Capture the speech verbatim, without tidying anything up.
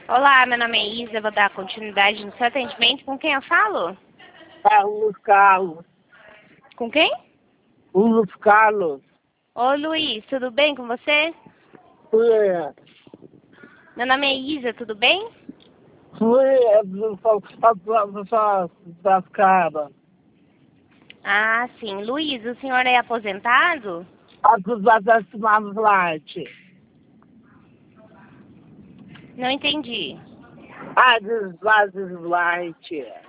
Olá, meu nome é Isa, vou dar continuidade no seu atendimento. Com quem eu falo? É o Luiz Carlos. Com quem? O Luiz Carlos. Ô Luiz, tudo bem com você? Foi, Meu nome é Isa, tudo bem? foi das caras. Ah, sim. Luiz, o senhor é aposentado? Acusar das tomadas light. Não entendi. Ah, dos vasos light.